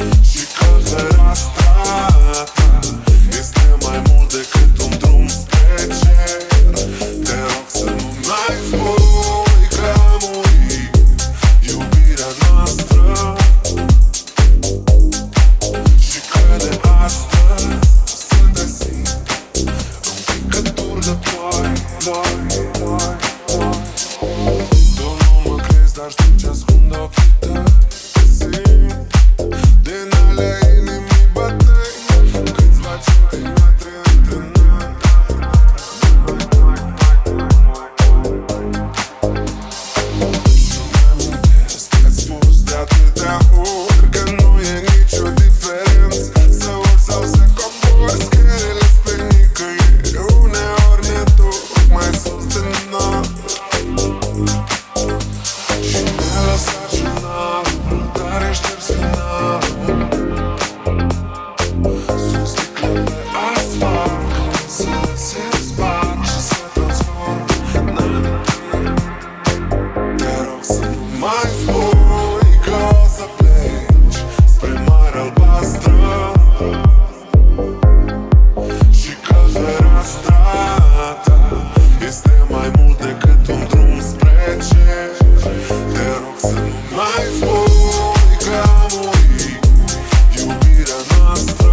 Și că fereastra ta este mai mult decât un drum spre cer. Te rog să nu mai spui că a murit iubirea noastră. Și că de astăzi o să te simt în picături de ploi, ploi. Tu nu mă crezi, dar știu ce ascund ochii tăi. Simt din ale inimii bătăi câțiva centimetri între noi. Și mi-amintesc că-ți spus de atâtea ori că nu e nicio diferență să urci sau să cobori scările pe nicăieri. Uneori ne duc mai sus de noi. Și mi-a lăsat jurnalul, dar e șters finalul. Sunt sticle pe asfalt, însele se sparg și se transformă în amintiri. Te rog să nu mai spui că o să pleci spre Marea Albastră. Și că fereastra ta este mai mult decât un drum spre cer. Te rog să nu mai spui că a murit iubirea noastră.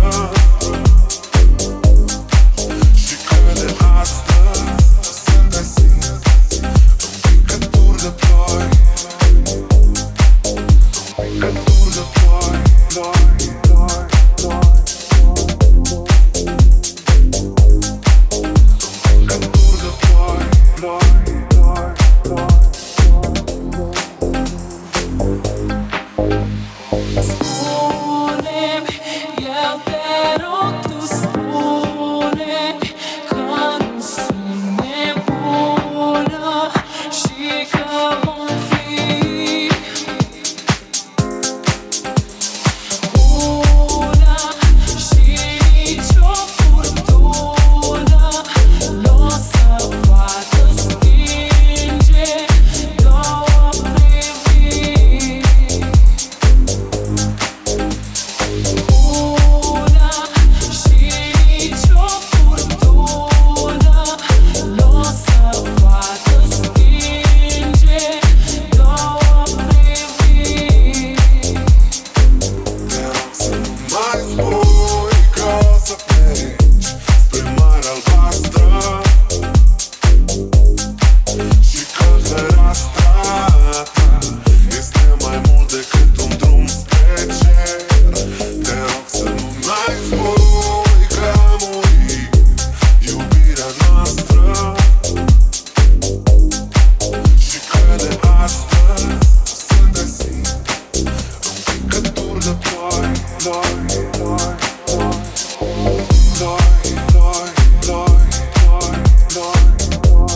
Și că de astăzi o să te simt în picături de ploi. În picături de ploi, ploi, ploi, ploi. În picături de ploi, ploi, ploi, ploi. Spune-mi, eu te rog, tu spune-mi că nu sunt nebună și că vom fi una și nicio furtună n-o să poată stinge două priviri. Una și nicio furtună n-o să poată stinge două priviri. Te rog să nu mai spui că o să pleci spre Marea Albastră. Și că fereastra ta este mai mult decât un drum spre cer. Te rog să nu mai spui că a murit iubirea noastră. Și că de astăzi o să te simt în picături de ploi, ploi, ploi, ploi. Ploi, ploi, ploi, ploi, ploi, ploi.